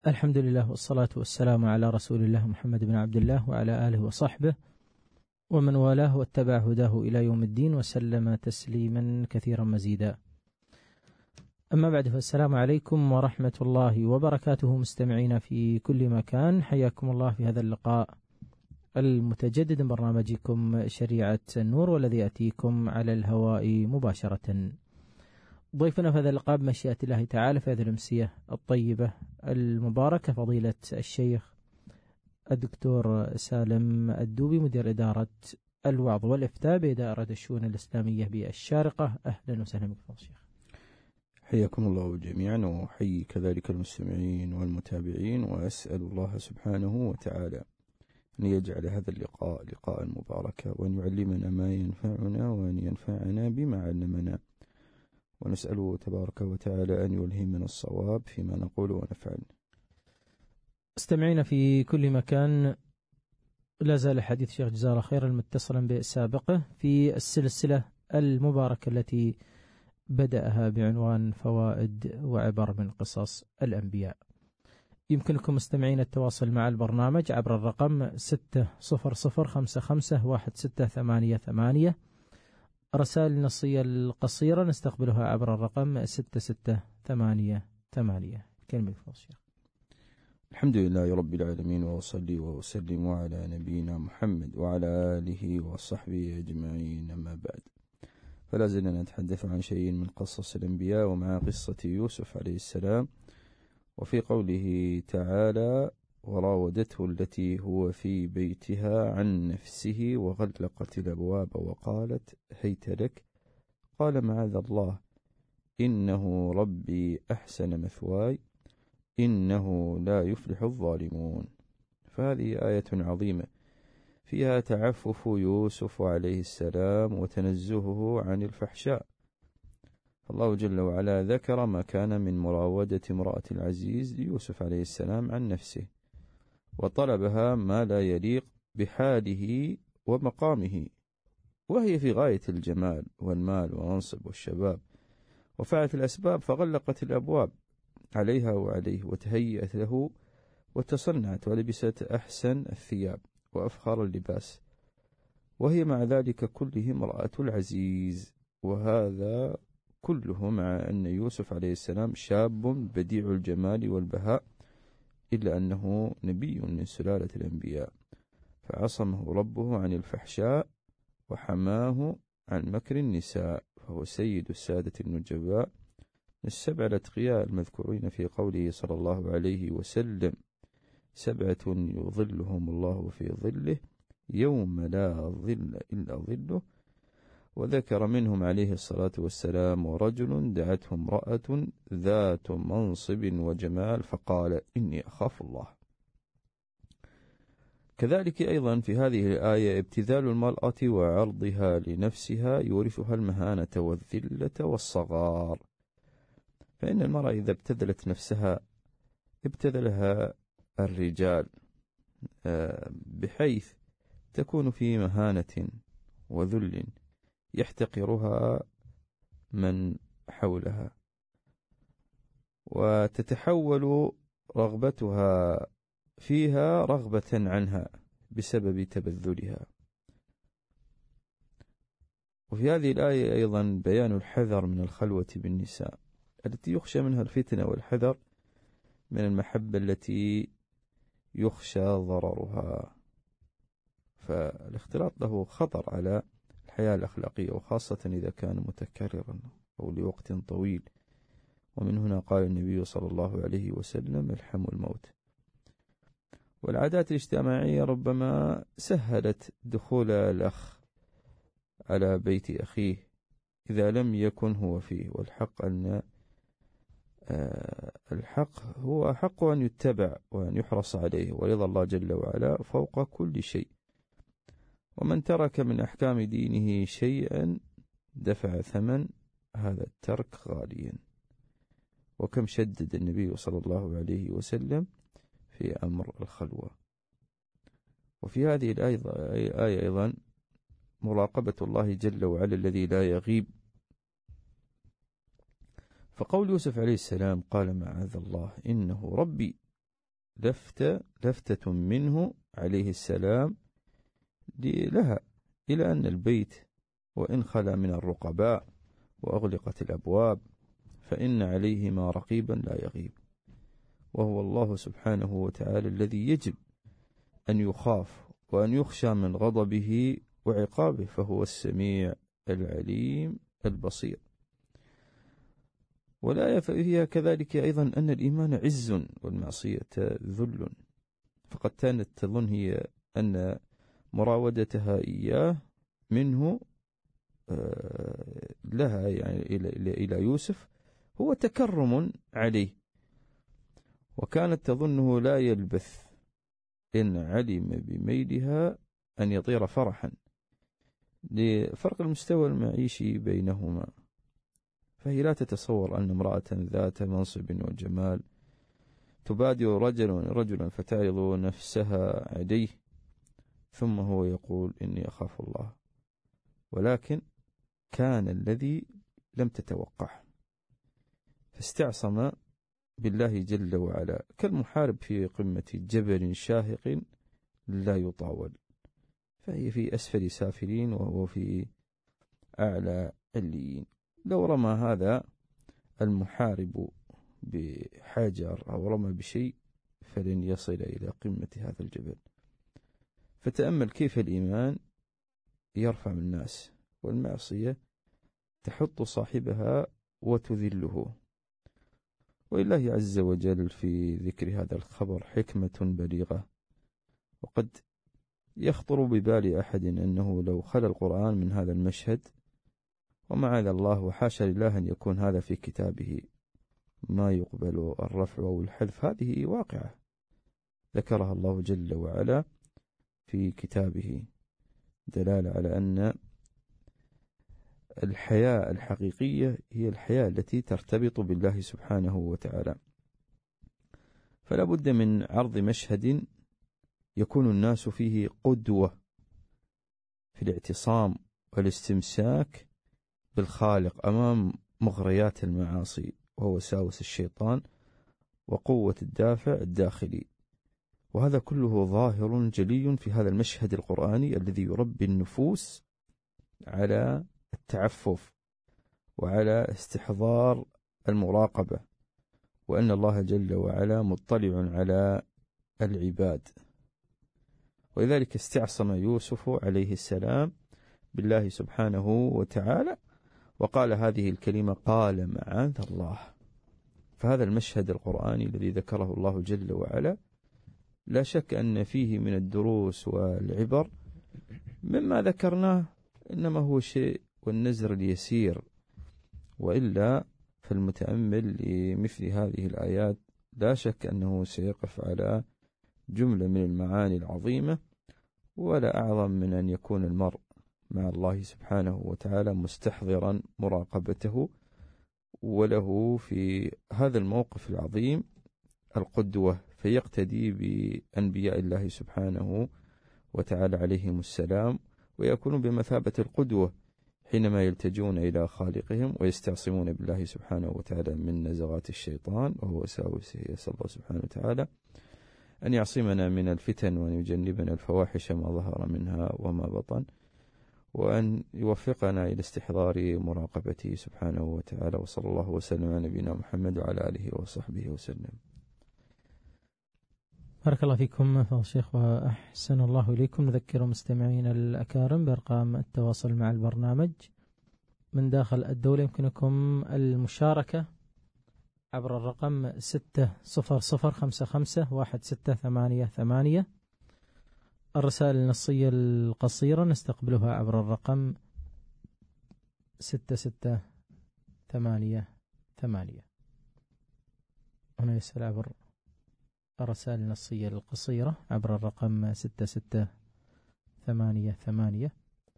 الحمد لله والصلاة والسلام على رسول الله محمد بن عبد الله وعلى آله وصحبه ومن والاه واتبع هداه إلى يوم الدين وسلم تسليما كثيرا مزيدا. أما بعد، فالسلام عليكم ورحمة الله وبركاته مستمعين في كل مكان، حياكم الله في هذا اللقاء المتجدد من برنامجكم شريعة النور، والذي يأتيكم على الهواء مباشرة. ضيفنا في هذا اللقاء بمشيئة الله تعالى في هذه الأمسية الطيبة المباركة فضيلة الشيخ الدكتور سالم الدوبي، مدير إدارة الوعظ والإفتاء بإدارة الشؤون الإسلامية بالشارقة. أهلا وسهلا بك شيخ. حياكم الله جميعا، وحيي كذلك المستمعين والمتابعين، وأسأل الله سبحانه وتعالى أن يجعل هذا اللقاء لقاء مباركا، وأن يعلمنا ما ينفعنا، وأن ينفعنا بما علمنا، ونسأله تبارك وتعالى أن يلهمنا الصواب فيما نقول ونفعل. استمعينا في كل مكان، لا زال حديث شيخ جزاه الله خيرا متصلا بسابقه في السلسلة المباركة التي بدأها بعنوان فوائد وعبر من قصص الأنبياء. يمكنكم مستمعين التواصل مع البرنامج عبر الرقم 600551688. رسائل النصية القصيرة نستقبلها عبر الرقم 6688. كلمة الشيخ. الحمد لله رب العالمين، وأصلي وأسلم على نبينا محمد وعلى آله وصحبه أجمعين، أما بعد، فلا زلنا نتحدث عن شيء من قصص الأنبياء، ومع قصة يوسف عليه السلام. وفي قوله تعالى: وراودته التي هو في بيتها عن نفسه وغلقت الأبواب وقالت هيت لك، قال معاذ الله إنه ربي أحسن مثواي إنه لا يفلح الظالمون. فهذه آية عظيمة فيها تعفف يوسف عليه السلام وتنزهه عن الفحشاء. الله جل وعلا ذكر ما كان من مراودة امرأة العزيز ليوسف عليه السلام عن نفسه، وطلبها ما لا يليق بحاله ومقامه، وهي في غاية الجمال والمال والمنصب والشباب، وفعلت الأسباب فغلقت الأبواب عليها وعليه، وتهيأت له وتصنعت ولبست أحسن الثياب وأفخر اللباس، وهي مع ذلك كله امرأة العزيز. وهذا كله مع أن يوسف عليه السلام شاب بديع الجمال والبهاء، إلا أنه نبي من سلالة الأنبياء، فعصمه ربه عن الفحشاء وحماه عن مكر النساء، فهو سيد السادة النجباء السبع الأتقياء المذكورين في قوله صلى الله عليه وسلم: 7 يظلهم الله في ظله يوم لا ظل إلا ظله. وذكر منهم عليه الصلاة والسلام: ورجل دعته امرأة ذات منصب وجمال فقال إني أخاف الله. كذلك أيضا في هذه الآية ابتذال المرأة وعرضها لنفسها يورثها المهانة والذلة والصغار، فإن المرأة إذا ابتذلت نفسها ابتذلها الرجال، بحيث تكون في مهانة وذل يحتقرها من حولها، وتتحول رغبتها فيها رغبة عنها بسبب تبذلها. وفي هذه الآية أيضا بيان الحذر من الخلوة بالنساء التي يخشى منها الفتنة، والحذر من المحبة التي يخشى ضررها، فالاختلاط له خطر على الحياة الأخلاقية، وخاصة إذا كان متكررا أو لوقت طويل. ومن هنا قال النبي صلى الله عليه وسلم: الحموا الموت. والعادات الاجتماعية ربما سهلت دخول الأخ على بيت أخيه إذا لم يكن هو فيه، والحق أن الحق هو حق أن يتبع وأن يحرص عليه، ورضا الله جل وعلا فوق كل شيء. ومن ترك من أحكام دينه شيئا دفع ثمن هذا الترك غاليا. وكم شدد النبي صلى الله عليه وسلم في أمر الخلوة. وفي هذه الآية أيضا مراقبة الله جل وعلا الذي لا يغيب. فقول يوسف عليه السلام قال معاذ الله إنه ربي لفتة منه عليه السلام لها إلى أن البيت وإن خلا من الرقباء وأغلقت الأبواب فإن عليهما رقيبا لا يغيب، وهو الله سبحانه وتعالى الذي يجب أن يخاف وأن يخشى من غضبه وعقابه، فهو السميع العليم البصير. والآية فيها كذلك أيضا أن الإيمان عز والمعصية ذل، فقد كانت تظن هي أن مراودتها إياه منه لها يعني إلى يوسف هو تكرم عليه، وكانت تظنه لا يلبث إن علم بميلها أن يطير فرحا لفرق المستوى المعيشي بينهما، فهي لا تتصور أن امرأة ذات منصب وجمال تبادر رجلا فتعرض نفسها عليه ثم هو يقول إني أخاف الله، ولكن كان الذي لم تتوقعه، فاستعصم بالله جل وعلا كالمحارب في قمة جبل شاهق لا يطاول، فهي في أسفل سافلين وهو في أعلى عليين. لو رمى هذا المحارب بحجر أو رمى بشيء فلن يصل إلى قمة هذا الجبل. فتأمل كيف الإيمان يرفع الناس والمعصية تحط صاحبها وتذله. ولله عز وجل في ذكر هذا الخبر حكمة بليغة، وقد يخطر ببال أحد أنه لو خلى القرآن من هذا المشهد، ومعاذ الله وحاشا لله أن يكون هذا في كتابه، ما يقبل الرفع أو الحذف، هذه واقعة ذكرها الله جل وعلا في كتابه، دلالة على أن الحياة الحقيقية هي الحياة التي ترتبط بالله سبحانه وتعالى. فلا بد من عرض مشهد يكون الناس فيه قدوة في الاعتصام والاستمساك بالخالق أمام مغريات المعاصي ووساوس الشيطان وقوة الدافع الداخلي، وهذا كله ظاهر جلي في هذا المشهد القرآني الذي يربي النفوس على التعفف وعلى استحضار المراقبة، وأن الله جل وعلا مطلع على العباد. ولذلك استعصم يوسف عليه السلام بالله سبحانه وتعالى وقال هذه الكلمة، قال معاذ الله. فهذا المشهد القرآني الذي ذكره الله جل وعلا لا شك أن فيه من الدروس والعبر مما ذكرناه، إنما هو شيء والنزر اليسير، وإلا فالمتأمل لمثل هذه الآيات لا شك أنه سيقف على جملة من المعاني العظيمة، ولا أعظم من أن يكون المرء مع الله سبحانه وتعالى مستحضرا مراقبته، وله في هذا الموقف العظيم القدوة، فيقتدي بأنبياء الله سبحانه وتعالى عليهم السلام، ويكون بمثابة القدوة حينما يلتجون إلى خالقهم ويستعصمون بالله سبحانه وتعالى من نزغات الشيطان وهو وساوسه. يسأل الله سبحانه وتعالى أن يعصمنا من الفتن وأن يجنبنا الفواحش ما ظهر منها وما بطن، وأن يوفقنا إلى استحضار مراقبته سبحانه وتعالى. وصلى الله وسلم على نبينا محمد وعلى آله وصحبه وسلم. بارك الله فيكم فضل الشيخ وأحسن الله إليكم. نذكر مستمعين الأكارم بأرقام التواصل مع البرنامج من داخل الدولة. يمكنكم المشاركة عبر الرقم 600551688. الرسائل النصية القصيرة نستقبلها عبر الرقم 6688. هنا يسأل عبر الرسائل النصية القصيرة عبر الرقم 6688.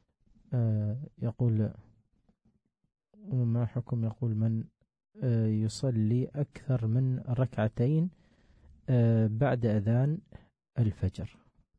يقول ما حكم يقول من يصلي أكثر من ركعتين بعد أذان الفجر؟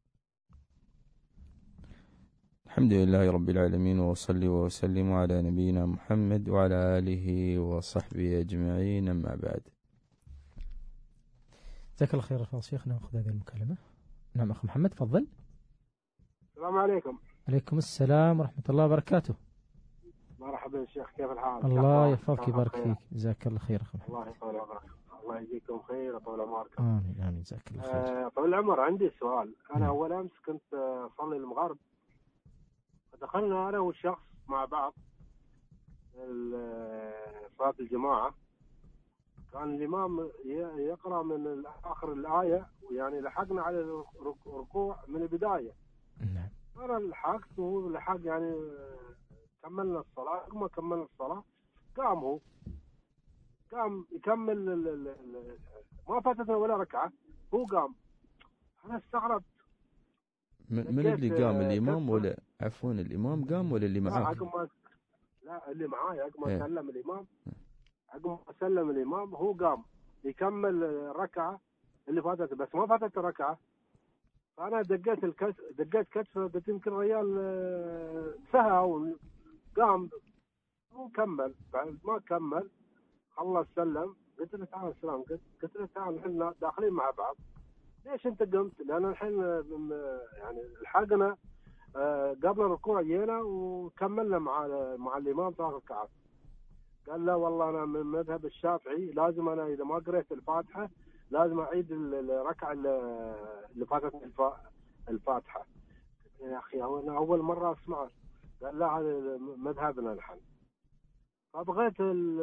الحمد لله رب العالمين، وصلي وسلم على نبينا محمد وعلى آله وصحبه أجمعين، أما بعد. جزاك الله خير فضل شيخنا. نأخذ هذه المكالمة. نعم أخ محمد تفضل. السلام عليكم. عليكم السلام ورحمة الله وبركاته. مرحبا يا شيخ، كيف الحال؟ الله يحفظك ويبارك فيك. جزاك الله خير أخ محمد. الله يطول عمرك، الله يجزيكم خير وطول عمركم. آمين آمين. جزاك الله خير. طول العمر عندي سؤال. أنا أول أمس كنت أصلي المغرب، فدخلنا أنا والشخص مع بعض صلاة الجماعة. كان الإمام يقرأ من آخر الآية، ويعني لحقنا على الركوع من البداية. نعم. أنا لحقت وهو لحق، يعني كملنا الصلاة. ما كملنا الصلاة قام هو يكمل ما فاتتنا ولا ركعة، هو قام. أنا استغربت. من اللي قام، الإمام ولا عفوا الإمام قام ولا اللي معاه؟ لا اللي معاي. عقب ما سلم الإمام، عقب ما سلم الإمام هو قام يكمل الركعة اللي فاتت، بس ما فاتت الركعة. فأنا دقيت كتفه، قلت يمكن ريال سهى أو قام وكمل. بعد ما كمل خلص سلم، قلت له تعال السلام، قلت له تعال احنا داخلين مع بعض، ليش انت قمت؟ لان الحين يعني لحقنا قبل الركوع جينا وكملنا مع الامام 3 ركعات. قال لا والله انا من مذهب الشافعي، لازم انا اذا ما قريت الفاتحه لازم اعيد الركعه اللي فاتت الفاتحه. يا اخي انا اول مره اسمع. قال لا هذا مذهبنا الحين. فبغيت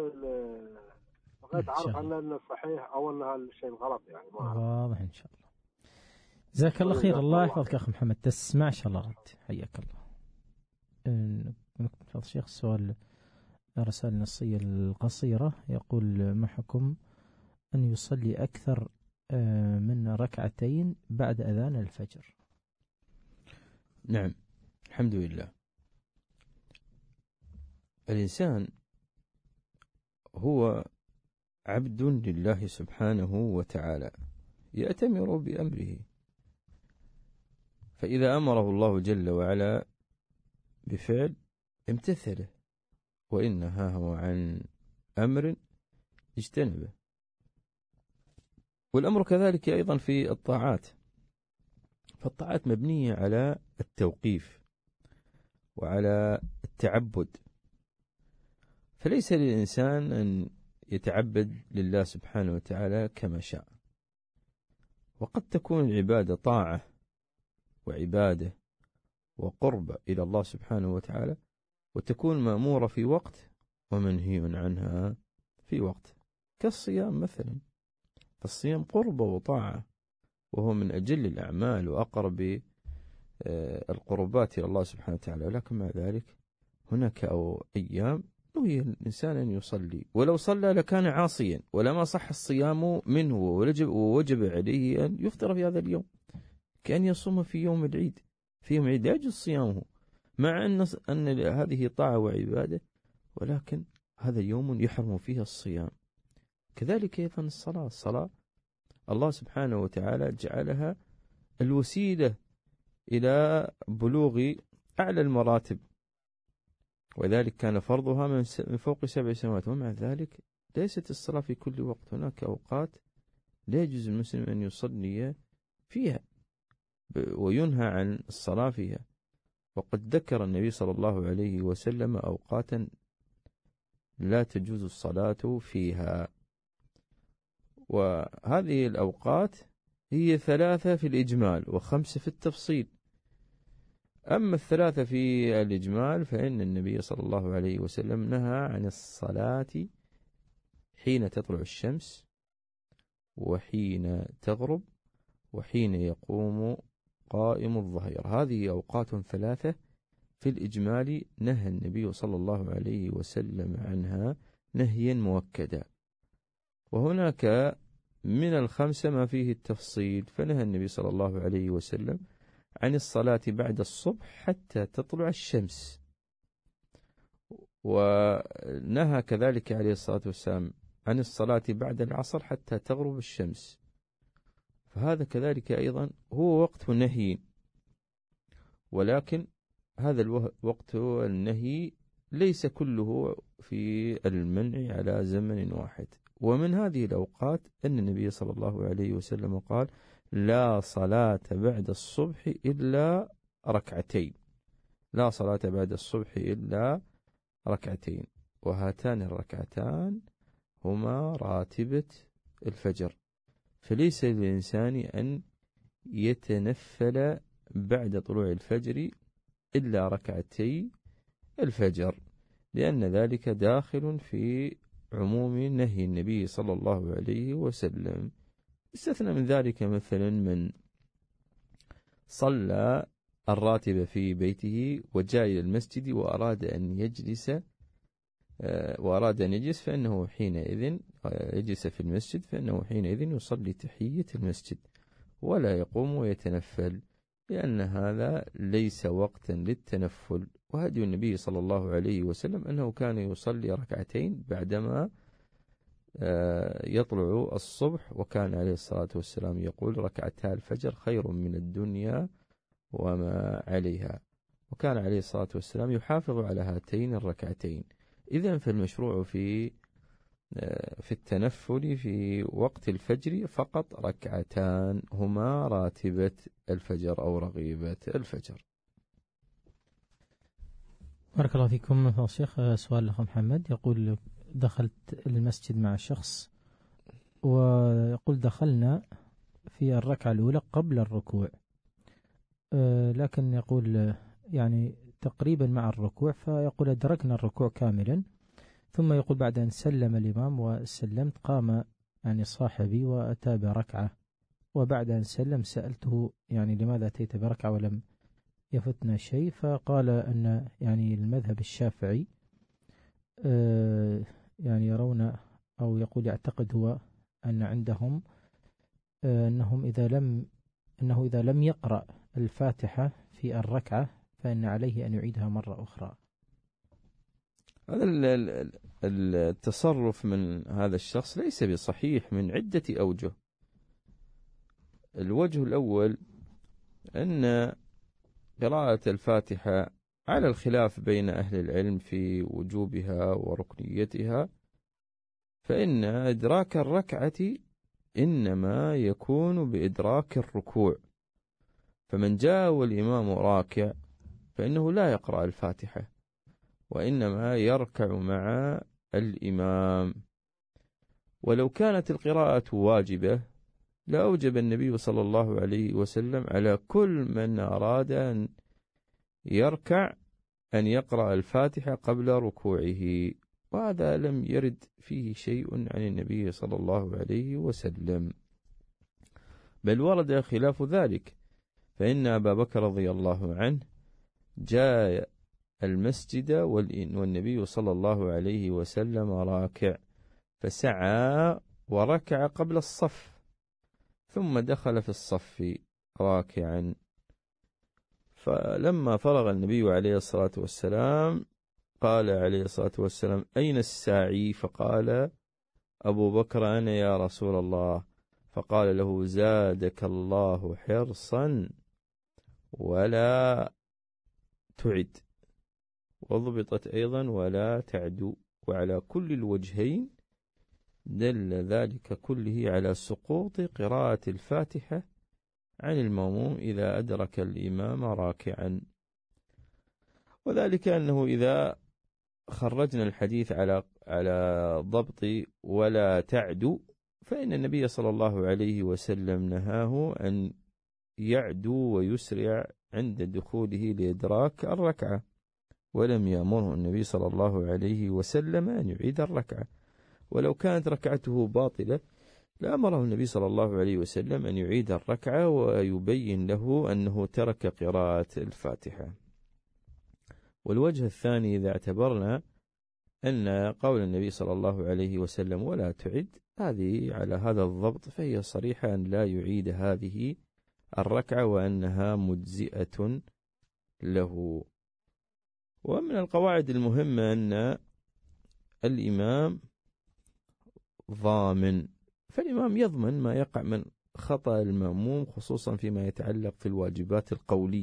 اعرف ان صحيح او ان هالشيء غلط، يعني ما اعرف. واضح ان شاء الله. جزاك الله خير. الله يحفظك اخ محمد. تسمع ان شاء الله رد. حياك الله. فضل الشيخ السؤال رسالة نصية القصيرة يقول: ما حكم أن يصلي أكثر من ركعتين بعد أذان الفجر؟ نعم الحمد لله. الإنسان هو عبد لله سبحانه وتعالى، يأتمر بأمره، فإذا أمره الله جل وعلا بفعل امتثله، وإن نهاه عن أمر اجتنبه. والأمر كذلك أيضا في الطاعات، فالطاعات مبنية على التوقيف وعلى التعبد، فليس للإنسان أن يتعبد لله سبحانه وتعالى كما شاء. وقد تكون العبادة طاعة وعبادة وقرب إلى الله سبحانه وتعالى، وتكون مأمورة في وقت ومنهي عنها في وقت، كالصيام مثلا. فالصيام قربة وطاعة، وهو من أجل الأعمال وأقرب القربات إلى الله سبحانه وتعالى. ولكن مع ذلك هناك أيام نهي الإنسان أن يصلي، ولو صلى لكان عاصيا ولما صح الصيام منه، ووجب عليه أن يفطر في هذا اليوم، كأن يصوم في يوم العيد. في يوم العيد يجوز صيامه، مع أن هذه طاعة وعبادة، ولكن هذا يوم يحرم فيه الصيام. كذلك أيضا الصلاة الله سبحانه وتعالى جعلها الوسيلة إلى بلوغ أعلى المراتب، وذلك كان فرضها من فوق 7 سماوات. ومع ذلك ليست الصلاة في كل وقت، هناك أوقات لا يجوز المسلم أن يصلي فيها وينهى عن الصلاة فيها. وقد ذكر النبي صلى الله عليه وسلم أوقاتا لا تجوز الصلاة فيها، وهذه الأوقات هي 3 في الإجمال و5 في التفصيل. أما 3 في الإجمال فإن النبي صلى الله عليه وسلم نهى عن الصلاة حين تطلع الشمس، وحين تغرب، وحين يقوم قائم الظهير. هذه أوقات 3 في الإجمال نهى النبي صلى الله عليه وسلم عنها نهيا مؤكدا. وهناك من ال5 ما فيه التفصيل، فنهى النبي صلى الله عليه وسلم عن الصلاة بعد الصبح حتى تطلع الشمس، ونهى كذلك عليه الصلاة والسلام عن الصلاة بعد العصر حتى تغرب الشمس. فهذا كذلك أيضا هو وقت نهي، ولكن هذا الوقت النهي ليس كله في المنع على زمن واحد، ومن هذه الأوقات أن النبي صلى الله عليه وسلم قال: لا صلاة بعد الصبح إلا ركعتين، لا صلاة بعد الصبح إلا ركعتين، وهاتان الركعتان هما راتبة الفجر، فليس للإنسان أن يتنفل بعد طلوع الفجر إلا ركعتي الفجر، لأن ذلك داخل في عموم نهي النبي صلى الله عليه وسلم. استثنى من ذلك مثلا من صلى الراتب في بيته وجاء إلى المسجد وأراد أن يجلس فإنه حينئذ يجلس في المسجد، فإنه حينئذ يصلي تحية المسجد ولا يقوم ويتنفل، لأن هذا ليس وقتا للتنفل. وهدي النبي صلى الله عليه وسلم أنه كان يصلي ركعتين بعدما يطلع الصبح، وكان عليه الصلاة والسلام يقول: ركعتا الفجر خير من الدنيا وما عليها. وكان عليه الصلاة والسلام يحافظ على هاتين الركعتين. إذن فالمشروع في التنفل في وقت الفجر فقط ركعتان هما راتبة الفجر أو رغيبة الفجر. بارك الله فيكم فضيلة الشيخ. سؤال لأخ محمد يقول: دخلت المسجد مع شخص، ويقول دخلنا في الركعة الأولى قبل الركوع، لكن يقول يعني تقريبا مع الركوع، فيقول أدركنا الركوع كاملا، ثم يقول بعد أن سلم الإمام وسلمت قام يعني صاحبي وأتى بركعة، وبعد أن سلم سألته يعني لماذا أتيت بركعة ولم يفتنا شيء، فقال أن يعني المذهب الشافعي يعني يرون أو يقول يعتقد هو أن عندهم أنه إذا لم يقرأ الفاتحة في الركعة فإن عليه أن يعيدها مرة أخرى. هذا التصرف من هذا الشخص ليس بصحيح من عدة أوجه. الوجه الأول أن قراءة الفاتحة على الخلاف بين أهل العلم في وجوبها وركنيتها، فإن إدراك الركعة إنما يكون بإدراك الركوع، فمن جاء والإمام راكع فإنه لا يقرأ الفاتحة، وإنما يركع مع الإمام. ولو كانت القراءة واجبة لأوجب النبي صلى الله عليه وسلم على كل من أراد أن يركع أن يقرأ الفاتحة قبل ركوعه، وهذا لم يرد فيه شيء عن النبي صلى الله عليه وسلم، بل ورد خلاف ذلك. فإن أبا بكر رضي الله عنه جاء المسجد والنبي صلى الله عليه وسلم راكع، فسعى وركع قبل الصف، ثم دخل في الصف راكعا. فلما فرغ النبي عليه الصلاة والسلام قال عليه الصلاة والسلام: أين الساعي؟ فقال أبو بكر: أنا يا رسول الله. فقال له: زادك الله حرصا ولا تعد، وضبطت أيضا ولا تعدو. وعلى كل الوجهين دل ذلك كله على سقوط قراءة الفاتحة عن المأموم إذا أدرك الإمام راكعا، وذلك أنه إذا خرجنا الحديث على ضبط ولا تعدو، فإن النبي صلى الله عليه وسلم نهاه أن يعدو ويسرع عند دخوله لإدراك الركعة، ولم يأمره النبي صلى الله عليه وسلم أن يعيد الركعة. ولو كانت ركعته باطلة لأمره النبي صلى الله عليه وسلم أن يعيد الركعة ويبين له أنه ترك قراءة الفاتحة. والوجه الثاني إذا اعتبرنا أن قول النبي صلى الله عليه وسلم ولا تعد هذه على هذا الضبط، فهي صريحة أن لا يعيد هذه الركعة وأنها مجزئة له. ومن القواعد المهمة أن الإمام ضامن، فالإمام يضمن ما يقع من خطأ المأموم، خصوصا فيما يتعلق في الواجبات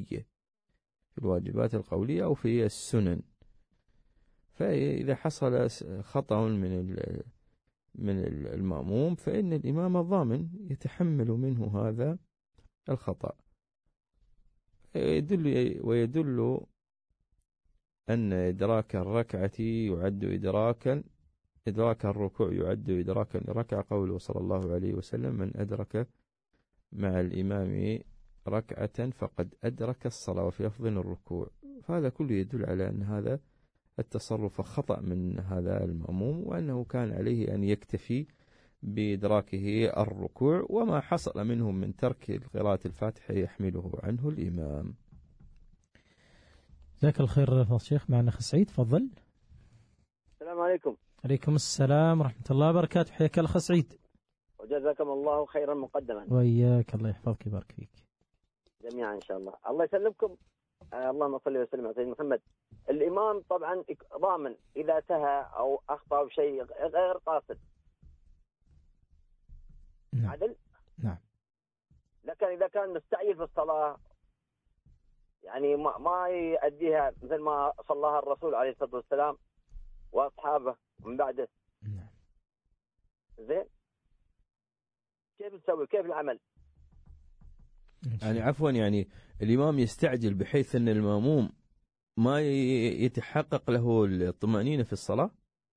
القولية أو في السنن. فإذا حصل خطأ من المأموم فإن الإمام ضامن يتحمل منه هذا الخطأ. ويدل أن إدراك الركعة يعد إدراكا، إدراك الركوع يعد إدراكا للركعة قوله صلى الله عليه وسلم: من أدرك مع الإمام ركعة فقد أدرك الصلاة، وفي لفظ الركوع. فهذا كله يدل على أن هذا التصرف خطأ من هذا المأموم، وأنه كان عليه أن يكتفي بإدراكه الركوع، وما حصل منهم من ترك قراءة الفاتحة يحمله عنه الإمام. جزاك الخير فضل الشيخ. معنا أخ سعيد، تفضل. السلام عليكم. عليكم السلام ورحمة الله وبركاته. حياك الله أخ سعيد. وجزاكم الله خيرا مقدما. وإياك، الله يحفظك ويبارك فيك جميعا إن شاء الله. الله يسلمكم. اللهم صل وسلم على سيدنا محمد. الإمام طبعا ضامن إذا سهى أو أخطأ شيء غير قاصد. نعم. عدل؟ نعم. لكن إذا كان مستعجل في الصلاة يعني ما يؤديها مثل ما صلاها الرسول عليه الصلاة والسلام وأصحابه من بعده. نعم. زين، كيف نسوي؟ كيف العمل؟ يعني عفوا، يعني الإمام يستعجل بحيث أن المأموم ما يتحقق له الطمأنينة في الصلاة.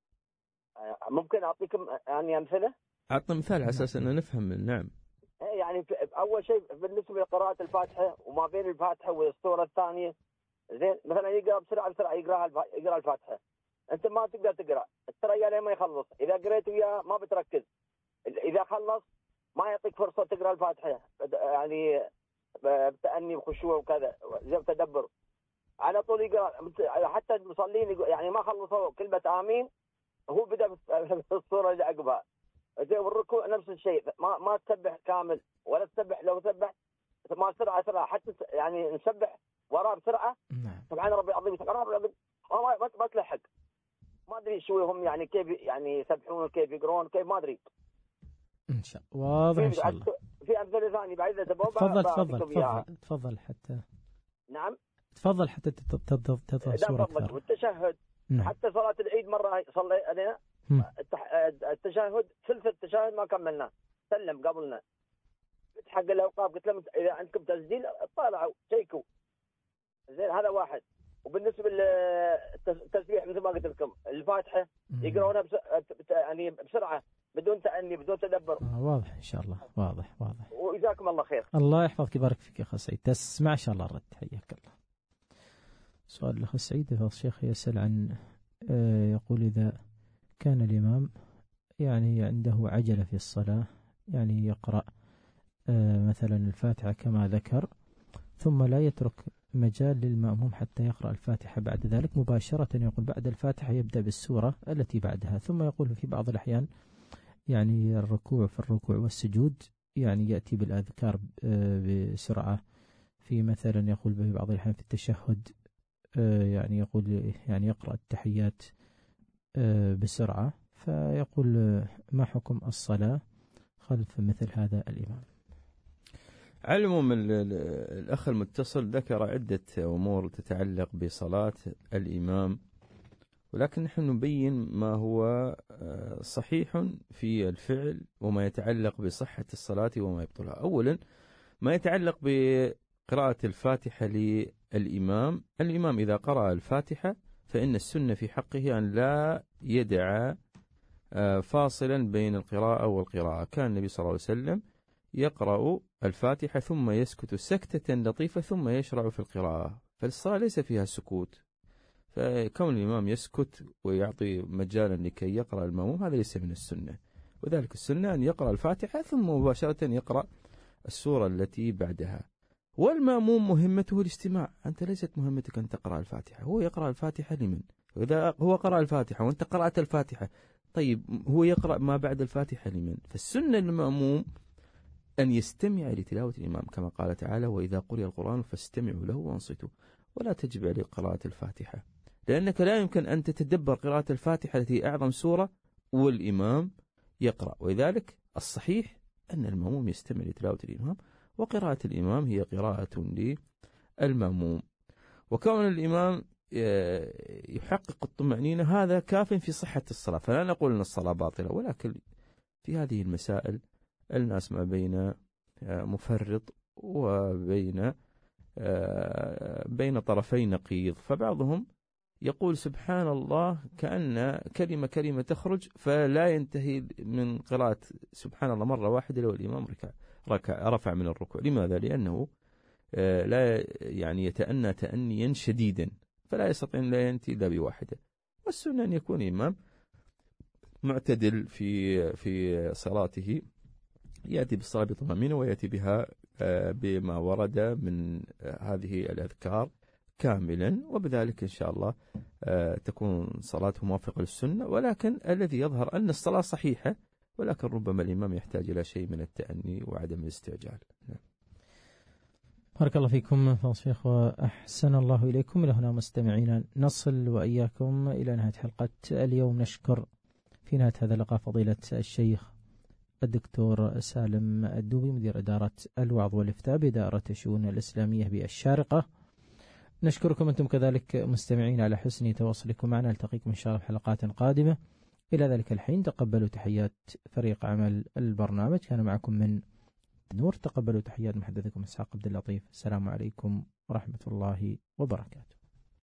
ممكن أعطيكم يعني أمثلة؟ أعطنا مثال على أساس أن نفهم. نعم. يعني أول شيء بالنسبة لقراءة الفاتحة وما بين الفاتحة والسورة الثانية، زين، مثلا يقرأ بسرعة يقرأ الفاتحة، أنت ما تقدر تقرأ، ترى لين ما يخلص. إذا قريت وياه ما بتركز، إذا خلص ما يعطيك فرصة تقرأ الفاتحة، يعني بتأني وخشوع وكذا زي تدبر، على طول يقرأ. حتى المصلين يعني ما خلصوا كلمة آمين هو بدأ في الصورة اللي عقبها. زي والركوع نفس الشيء، ما تسبح كامل ولا تسبح، لو سبح ما سرعة حتى يعني نسبح وراه بسرعة. نعم. سبحان ربي العظيم، سبحان ربي العظيم، ما تلحق. ما أدري شو هم يعني كيف يعني يسبحون، كيف يقرون، كيف ما أدري. إن شاء الله واضح إن شاء الله. في أمثلة ثانية بعد إذا تبغى. تفضل حتى. نعم. تفضل حتى تضع صورة أكثر. والتشهد. نعم. حتى صلاة العيد مرة صلي علينا التشهد، ثلث التشهد ما كملناه، سلم قبلنا. قلت حق الأوقاف، قلت لهم إذا عندكم تسجيل اطلعوا شيكوا. زين، هذا واحد. وبالنسبة للتسبيح مثل ما قلت لكم، الفاتحة يقرؤونها يعني بسرعة بدون تأني بدون تدبر. واضح إن شاء الله. واضح. وجزاكم الله خير. الله يحفظك ويبارك فيك يا أخي سعيد. تسمع إن شاء الله الرد. حياك الله. سؤال الأخ سعيد، الشيخ يسأل عن يقول إذا كان الإمام يعني عنده عجلة في الصلاة، يعني يقرأ مثلا الفاتحة كما ذكر، ثم لا يترك مجال للمأموم حتى يقرأ الفاتحة بعد ذلك مباشرة، يقول بعد الفاتحة يبدأ بالسورة التي بعدها، ثم يقول في بعض الأحيان يعني الركوع في الركوع والسجود يعني يأتي بالأذكار بسرعة، في مثلا يقول في بعض الأحيان في التشهد يعني يقول يعني يقرأ التحيات بسرعة، فيقول ما حكم الصلاة خلف مثل هذا الإمام؟ على العموم الأخ المتصل ذكر عدة أمور تتعلق بصلاة الإمام، ولكن نحن نبين ما هو صحيح في الفعل وما يتعلق بصحة الصلاة وما يبطلها. أولا ما يتعلق بقراءة الفاتحة للإمام. الإمام إذا قرأ الفاتحة فإن السنة في حقه أن لا يدع فاصلا بين القراءة والقراءة. كان النبي صلى الله عليه وسلم يقرأ الفاتحة ثم يسكت سكتة لطيفة ثم يشرع في القراءة، فالصلاة ليس فيها سكوت، فكون الإمام يسكت ويعطي مجالا لكي يقرأ المأموم هذا ليس من السنة، وذلك السنة أن يقرأ الفاتحة ثم مباشرة يقرأ السورة التي بعدها. والمأموم مهمته الاستماع، أنت ليست مهمتك أن تقرأ الفاتحة، هو يقرأ الفاتحة لمن؟ وإذا هو قرأ الفاتحة وأنت قرأت الفاتحة، طيب هو يقرأ ما بعد الفاتحة لمن؟ فالسنة للمأموم أن يستمع لتلاوة الإمام كما قال تعالى: وإذا قرئ القرآن فاستمعوا له وانصتوا، ولا تجب عليه قراءة الفاتحة، لأنك لا يمكن أن تتدبر قراءة الفاتحة التي أعظم سورة والإمام يقرأ. ولذلك الصحيح أن المأموم يستمع لتلاوة الإمام، وقراءة الإمام هي قراءة للمأموم. وكون الإمام يحقق الطمأنينة هذا كاف في صحة الصلاة، فلا نقول أن الصلاة باطلة، ولكن في هذه المسائل الناس ما بين مفرط وبين بين طرفي نقيض. فبعضهم يقول سبحان الله كأن كلمة تخرج فلا ينتهي من قراءة سبحان الله مرة واحدة لو الإمام رفع من الركوع. لماذا؟ لأنه لا يعني يتأنى تأنيا شديدا فلا يستطيع أن لا ينتهي إلا بواحدة. والسنة أن يكون إمام معتدل في صلاته، يأتي بالصلاة بطمأنينة ويأتي بها بما ورد من هذه الأذكار كاملا، وبذلك إن شاء الله تكون صلاته موافقة للسنة. ولكن الذي يظهر أن الصلاة صحيحة، ولكن ربما الإمام يحتاج إلى شيء من التأني وعدم الاستعجال. بارك الله فيكم فضيلة الشيخ وأحسن الله إليكم. إلى هنا مستمعينا نصل وإياكم إلى نهاية حلقة اليوم. نشكر في نهاية هذا اللقاء فضيلة الشيخ الدكتور سالم الدوبي مدير إدارة الوعظ والإفتاء بدائرة الشؤون الإسلامية بالشارقة. نشكركم أنتم كذلك مستمعين على حسن تواصلكم معنا. نلتقيكم إن شاء الله في حلقات قادمة. إلى ذلك الحين تقبلوا تحيات فريق عمل البرنامج، كان معكم من نور. تقبلوا تحيات محدثكم إسحاق عبد اللطيف. السلام عليكم ورحمة الله وبركاته.